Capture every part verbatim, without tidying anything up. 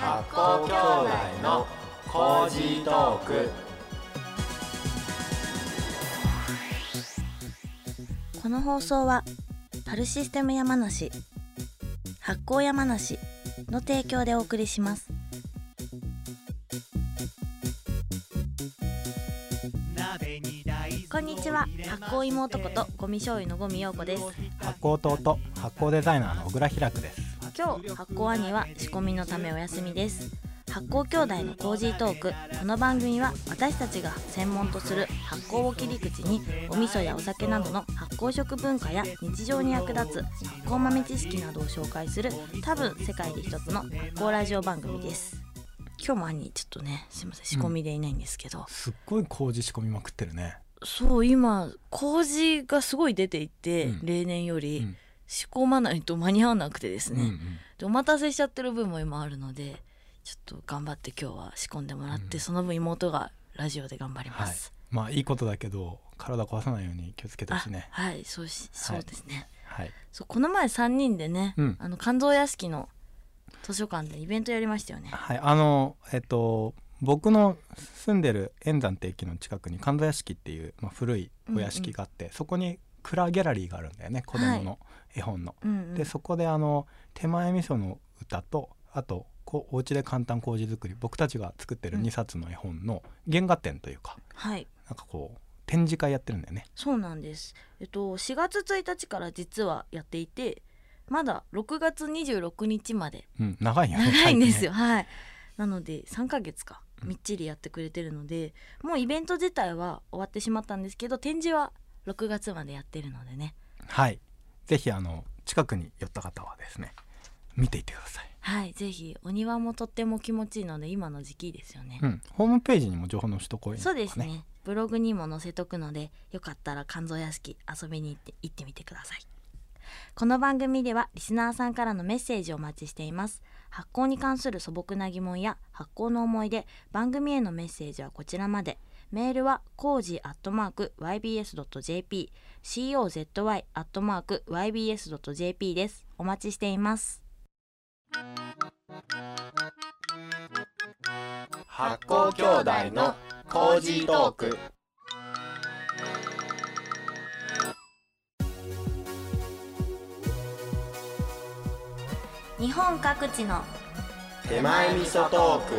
発酵兄弟のコージートーク。 この放送はパルシステム山梨、発酵山梨の提供でお送りします。こんにちは、発酵妹ことゴミ醤油のゴミ陽子です。 発酵弟、発酵デザイナーの小倉開です。 今日発酵兄は仕込みのためお休みです。発酵兄弟のコージートーク。この番組は私たちが専門とする発酵を切り口にお味噌やお酒などの発酵食文化や日常に役立つ発酵豆知識などを紹介する多分世界で一つの発酵ラジオ番組です。今日も兄ちょっとね、すいません、仕込みでいないんですけど、うん、 すっごい麹仕込みまくってるね。 そう、今麹がすごい出ていて、うん、例年より、うん仕込まないと間に合わなくてですね、うんうん、でお待たせしちゃってる分も今あるので、ちょっと頑張って今日は仕込んでもらって、うん、その分妹がラジオで頑張ります、 はい、まあいいことだけど体壊さないように気をつけてほしいね。 はいそうし、そうですね、 はい、 そうこの前さんにんでね、うん、あの肝臓屋敷の図書館でイベントやりましたよね。 はいあのえっと僕の住んでる円山って駅の近くに肝臓屋敷っていう、まあ、古いお屋敷があって、うんうん、そこにクラギャラリーがあるんだよね、子供の絵本の、はいうんうん、でそこであの手前味噌の歌と、あとこうお家で簡単麹作り、僕たちが作ってるにさつの絵本の原画展というか、 うん、はい、 なんかこう展示会やってるんだよね。 そうなんです、えっと、しがつついたちから実はやっていて、まだろくがつにじゅうろくにちまで、 うん、長いよね。 長いんですよ、はい、なのでさんかげつかみっちりやってくれてるので、うん、もうイベント自体は終わってしまったんですけど、展示はろくがつまでやってるのでね、 はい、ぜひあの近くに寄った方はですね見ていってください。 はい、ぜひ。お庭もとっても気持ちいいので今の時期ですよね、 うん、ホームページにも情報載せとこうよ、ね、 そうですね、ブログにも載せとくので、よかったら肝臓屋敷遊びに行って行ってみてください。この番組ではリスナーさんからのメッセージをお待ちしています。発酵に関する素朴な疑問や発酵の思い出、番組へのメッセージはこちらまで。メールはコージーアットマーク ワイビーエスドットジェーピー、コーズアットマーク ワイビーエスドットジェーピー です。お待ちしています。 発酵兄弟のコージートーク。 日本各地の手前味噌トーク。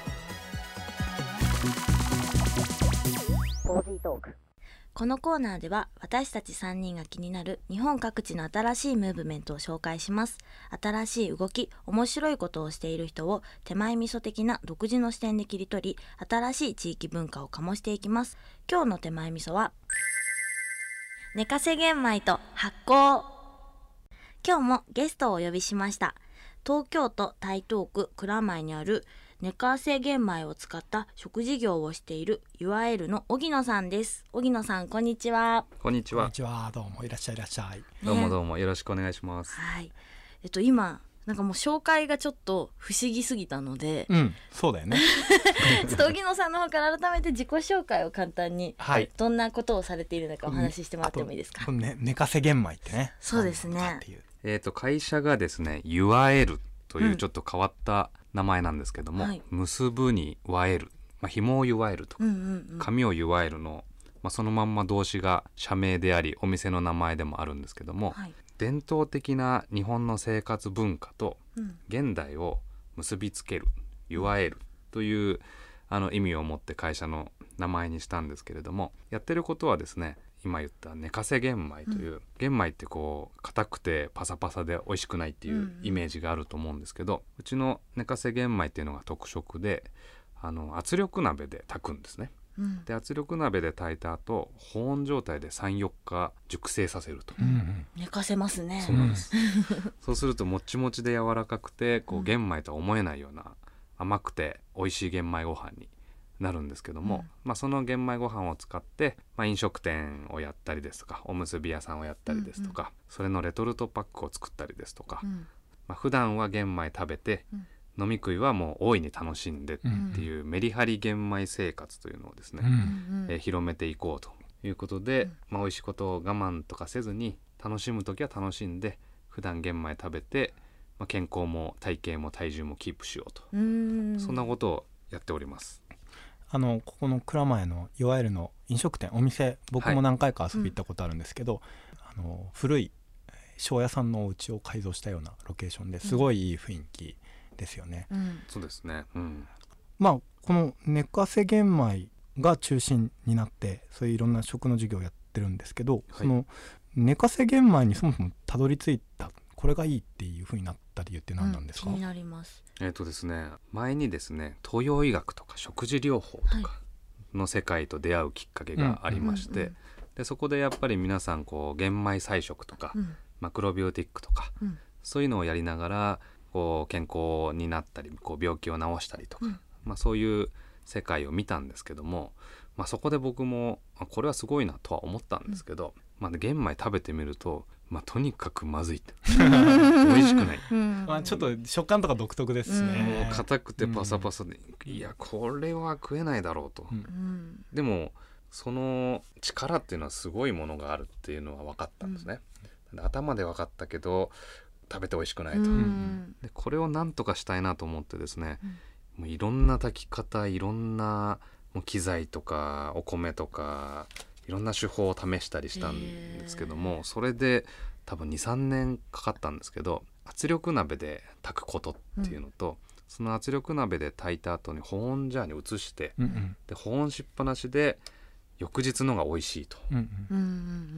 このコーナーでは私たちさんにんが気になる日本各地の新しいムーブメントを紹介します。新しい動き、面白いことをしている人を手前味噌的な独自の視点で切り取り、新しい地域文化を醸していきます。今日の手前味噌は寝かせ玄米と発酵。今日もゲストをお呼びしました。東京都台東区蔵前にある寝かせ玄米を使った食事業をしているユアエルの荻野さんです。荻野さん、こんにちは。 こんにちは。 こんにちは、どうもいらっしゃいいらっしゃい、ね、 どうもどうもよろしくお願いします。 はい、えっと今なんかもう紹介がちょっと不思議すぎたので、 うん、そうだよねちょっと荻野さんの方から改めて自己紹介を簡単に、はい、どんなことをされているのかお話ししてもらってもいいですか。 うんね、寝かせ玄米ってね。 そうですね、 えーと会社がですねユアエルというちょっと変わった名前なんですけども、うんはい、結ぶにわえる、まあ、紐をゆわえるとか、うんうんうん、紙をゆわえるの、まあ、そのまんま動詞が社名でありお店の名前でもあるんですけども、はい、伝統的な日本の生活文化と現代を結びつける、ゆわえるというあの意味を持って会社の名前にしたんですけれども、やってることはですね、今言った寝かせ玄米という、うん、玄米ってこう硬くてパサパサで美味しくないっていうイメージがあると思うんですけど、うんうん、うちの寝かせ玄米っていうのが特色で、あの圧力鍋で炊くんですね、うん、で圧力鍋で炊いた後保温状態で さんよっか熟成させると、うんうん、 寝かせますね。 そうなんですそうするともちもちで柔らかくてこう玄米とは思えないような甘くて美味しい玄米ご飯になるんですけども、うんまあ、その玄米ご飯を使って、まあ、飲食店をやったりですとかおむすび屋さんをやったりですとか、うんうん、それのレトルトパックを作ったりですとか、うんまあ、普段は玄米食べて、うん、飲み食いはもう大いに楽しんでっていうメリハリ玄米生活というのをですね、うんえー、広めていこうということで、うんまあ、美味しいことを我慢とかせずに楽しむときは楽しんで普段玄米食べてまあ、健康も体型も体重もキープしようと、 うん、 そんなことをやっております。 あのここの蔵前のいわゆるの飲食店お店、僕も何回か遊び行ったことあるんですけど、はい、あの古い庄屋さんのお家を改造したようなロケーションですごいいい雰囲気ですよね、 うん、 そうですね、うん、 まあこの寝かせ玄米が中心になってそういういろんな食の授業をやってるんですけど、はい、その寝かせ玄米にそもそもたどり着いたこれがいいっていう風になった理由って何なんですか？ うん、気になります。 えーとですね、前にですね東洋医学とか食事療法とかの世界と出会うきっかけがありまして、はい、でそこでやっぱり皆さんこう玄米菜食とか、うん、マクロビオティックとか、うん、そういうのをやりながらこう健康になったりこう病気を治したりとか、うん、まあ、そういう世界を見たんですけども、まあ、そこで僕もこれはすごいなとは思ったんですけど、うん、まあ、玄米食べてみると、まあ、とにかくまずいって美味しくない、うん、 まあ、ちょっと食感とか独特ですね、 もう硬くてパサパサで、うん、いやこれは食えないだろうと、うん、でもその力っていうのはすごいものがあるっていうのは分かったんですね、うん、頭で分かったけど食べて美味しくないと、うん、でこれをなんとかしたいなと思ってですね、うん、もういろんな炊き方、いろんなもう機材とかお米とかいろんな手法を試したりしたんですけども、それで多分 にさんねんかかったんですけど、圧力鍋で炊くことっていうのと、うん、その圧力鍋で炊いた後に保温ジャーに移して、うんうん、で保温しっぱなしで翌日のが美味しいと、うんうん、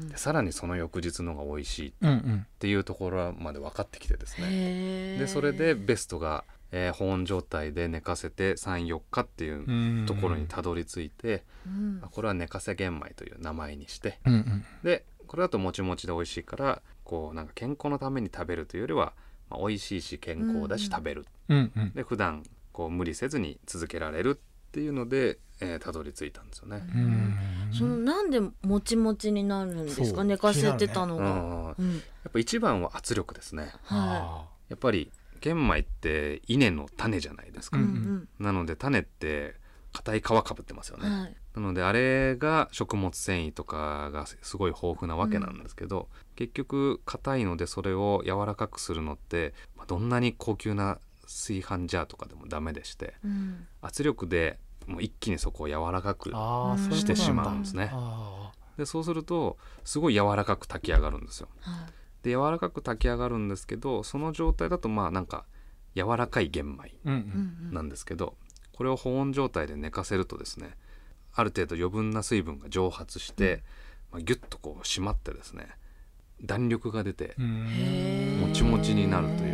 でさらにその翌日のが美味しいっていうところまで分かってきてですね、でそれでベストがえー、保温状態で寝かせて さんよっかっていうところにたどり着いて、うん、これは寝かせ玄米という名前にして、うんうん、でこれだともちもちで美味しいからこうなんか健康のために食べるというよりは、まあ、美味しいし健康だし食べる、うんうん、で普段こう無理せずに続けられるっていうので、えー、たどり着いたんですよね。 うん、そのなんでもちもちになるんですか、寝かせてたのが、 うん、やっぱ一番は圧力ですね、はい、やっぱり玄米って稲の種じゃないですか、うんうん、なので種って硬い皮かぶってますよね、はい、なのであれが食物繊維とかがすごい豊富なわけなんですけど、うん、結局硬いのでそれを柔らかくするのって、まあ、どんなに高級な炊飯ジャーとかでもダメでして、うん、圧力でもう一気にそこを柔らかくしてしまうんですね。でそうするとすごい柔らかく炊き上がるんですよ、はい、で柔らかく炊き上がるんですけど、その状態だとまあなんか柔らかい玄米なんですけど、うんうん、これを保温状態で寝かせるとですね、ある程度余分な水分が蒸発して、うん、まあ、ギュッとこう締まってですね弾力が出てもちもちになるという、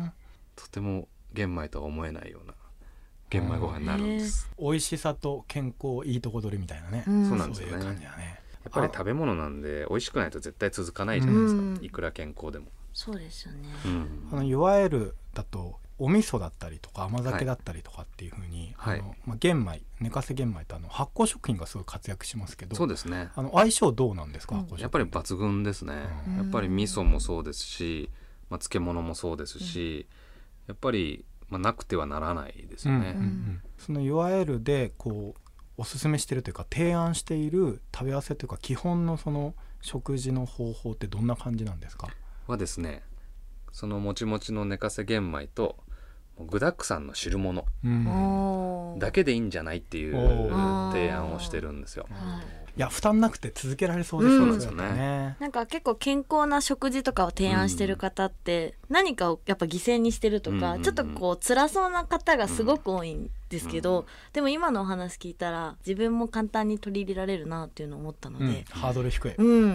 とても玄米とは思えないような玄米ご飯になるんです。 美味しさと健康いいとこ取りみたいなね、 うん、そうなんですよね。そういう感じだね。やっぱり食べ物なんで美味しくないと絶対続かないじゃないですか、うん、いくら健康でも。 そうですよね、 うん、あのいわゆるだとお味噌だったりとか甘酒だったりとかっていう風に、はい、あのまあ、玄米寝かせ玄米ってあの発酵食品がすごい活躍しますけど、 そうですね、 あの相性どうなんですか、うん、 やっぱり抜群ですね、うん、やっぱり味噌もそうですし、まあ、漬物もそうですし、うん、やっぱり、まあ、なくてはならないですよね、うんうんうん、 そのいわゆるでこうおすすめしているというか提案している食べ合わせというか基本のその食事の方法ってどんな感じなんですか？ はですね、そのもちもちの寝かせ玄米と具だくさんの汁物だけでいいんじゃないっていう提案をしてるんですよ。 いや負担なくて続けられそうですよね、うん、そうですよね。なんか結構健康な食事とかを提案してる方って何かをやっぱ犠牲にしてるとか、うん、ちょっとこう辛そうな方がすごく多いんですけど、うん、でも今のお話聞いたら自分も簡単に取り入れられるなっていうのを思ったので、うん、 ハードル低い、 うんうん、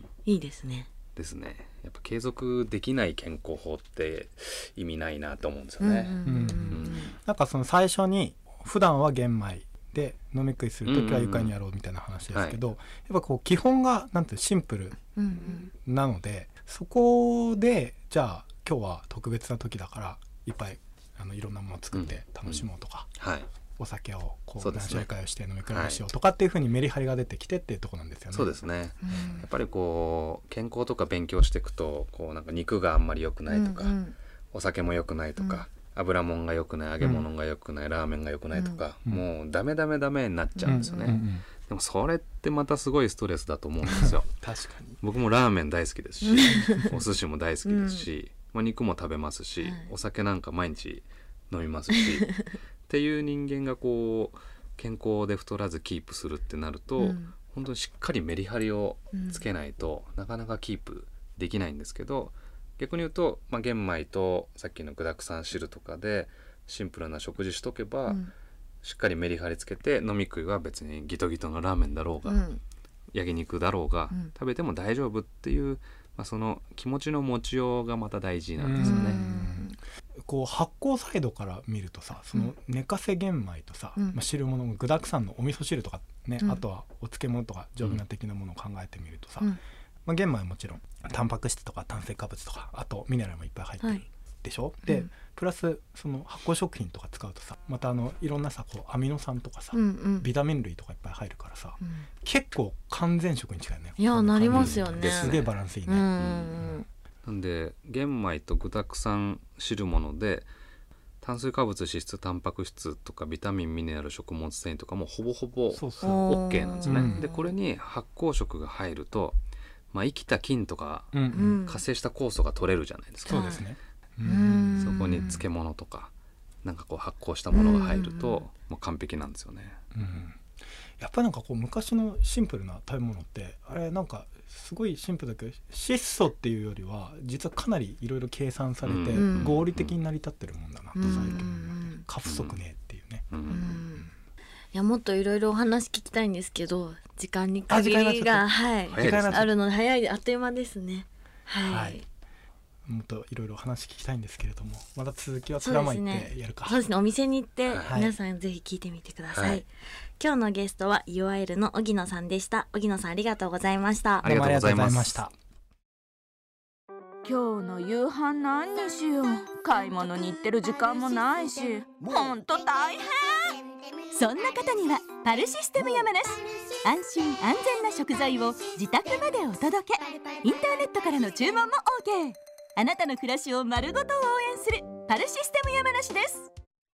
いいですね。 ですね。やっぱ継続できない健康法って意味ないなと思うんですよね。 なんかその最初に普段は玄米で飲み食いするときは床にやろうみたいな話ですけど、うんうんうん、やっぱこう基本がなんてシンプルなので、うんうん、そこでじゃあ今日は特別な時だからいっぱいあのいろんなものを作って楽しもうとか、うんうん、はい、お酒をこう何種類かをして飲み比べしようとかっていう風にメリハリが出てきてっていうところなんですよね。 そうですね、うん、やっぱりこう健康とか勉強していくとこうなんか肉があんまり良くないとか、うんうん、お酒も良くないとか、うん、油もんが良くない、揚げ物が良くない、うん、ラーメンが良くないとか、うん、もうダメダメダメになっちゃうんですよね、うんうんうん、でもそれってまたすごいストレスだと思うんですよ。 確かに僕もラーメン大好きですしお寿司も大好きですし、 まあ、肉も食べますし、 はい、 お酒なんか毎日飲みますしっていう人間がこう健康で太らずキープするってなると、うん、本当にしっかりメリハリをつけないと、うん、なかなかキープできないんですけど、逆に言うと、まあ、玄米とさっきの具だくさん汁とかでシンプルな食事しとけば、うん、しっかりメリハリつけて、飲み食いは別にギトギトのラーメンだろうが、うん、焼肉だろうが、うん、食べても大丈夫っていう、まあ、その気持ちの持ちようがまた大事なんですよね。 こう発酵サイドから見るとさ、その寝かせ玄米とさ、うん、まあ、汁物の具だくさんのお味噌汁とかね、うん、あとはお漬物とか丈夫な的なものを考えてみるとさ、うん、まあ、玄米はもちろんタンパク質とか炭水化物とか、あとミネラルもいっぱい入ってる、はい、でしょ。で、うん、プラスその発酵食品とか使うとさ、またあのいろんなさ、こうアミノ酸とかさ、うんうん、ビタミン類とかいっぱい入るからさ、うん、結構完全食に近いね。 いや、なりますよね。 すげえバランスいいね。うんうん、 なんで玄米と具だくさん汁物で炭水化物、脂質、タンパク質とかビタミン、ミネラル、食物繊維とかもほぼほぼ OK なんですね。うん、でこれに発酵食が入ると、まあ、生きた菌とか、うん、活性した酵素が取れるじゃないですか。 そうですね。 うん、そこに漬物とかなんかこう発酵したものが入ると、もう完璧なんですよね。 うん、やっぱりなんかこう昔のシンプルな食べ物ってあれなんかすごいシンプルだけど、質素っていうよりは実はかなりいろいろ計算されて合理的に成り立ってるもんだなと最近、過不足ねっていうね。うんうん、 いや、もっといろいろお話聞きたいんですけど、時間に限りが、はい、あるので早い、あっという間ですね。はい、はい、 もっといろいろ話聞きたいんですけれども、また続きは蔵間行ってやるか。 そうですね、お店に行って皆さんぜひ聞いてみてください。はい、今日のゲストはユアエルの荻野さんでした。荻野さん、ありがとうございました。 ありがとうございました。 今日の夕飯何にしよう。買い物に行ってる時間もないし、ほんと大変。 そんな方にはパルシステム山梨、安心安全な食材を自宅までお届け。インターネットからの注文も OK。 あなたの暮らしを丸ごと応援するパルシステム山梨です。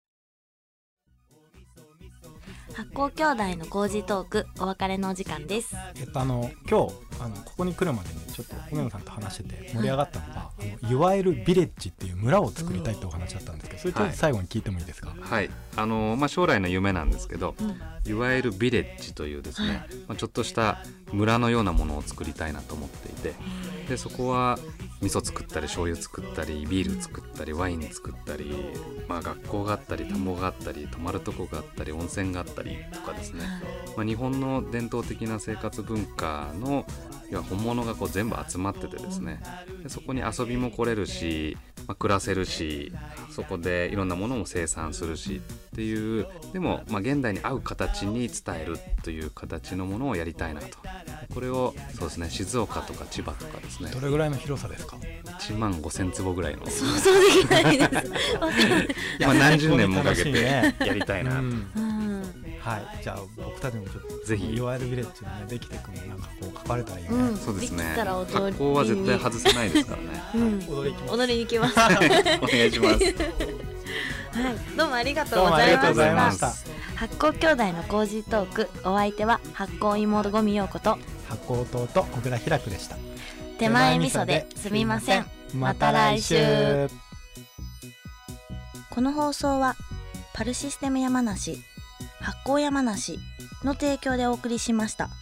発酵兄弟のコージートーク、お別れのお時間です。 えっとあの今日あのここに来るまでにちょっと荻野さんと話してて盛り上がったのが、はい、あのいわゆるビレッジっていう村を作りたいってお話だったんですけど、それちょっと最後に聞いてもいいですか。 はい、はい、あのまあ、将来の夢なんですけど、うん、いわゆるビレッジというですね、はい、まあ、ちょっとした村のようなものを作りたいなと思っていて、でそこは味噌作ったり醤油作ったりビール作ったりワイン作ったり、まあ、学校があったり田んぼがあったり泊まるとこがあったり温泉があったりとかですね、まあ、日本の伝統的な生活文化のいや本物がこう全部集まっててですね、でそこに遊びも来れるし、まあ、暮らせるし、そこでいろんなものも生産するしっていう、でもまあ現代に合う形に伝えるという形のものをやりたいなと。これをそうですね、静岡とか千葉とかですね。 どれぐらいの広さですか。 いちまんごせんつぼぐらいの。 想像できないですまあ何十年もかけてやりたいなと、うん、 はい、じゃあ僕たちもちょっとぜひいわゆるビレッジが、ね、できていくのなんかこう書かれたらいいね、 うん、そうですね。発酵は絶対外せないですからね、 うん、踊り踊りに行きますお願いしますはい、どうもありがとうございました。発酵兄弟のコージートーク、お相手は発酵妹込陽子と発酵弟小倉ひらくでした。 手前味噌ですみません。また来週。この放送はパルシステム山梨、発酵山梨の提供でお送りしました。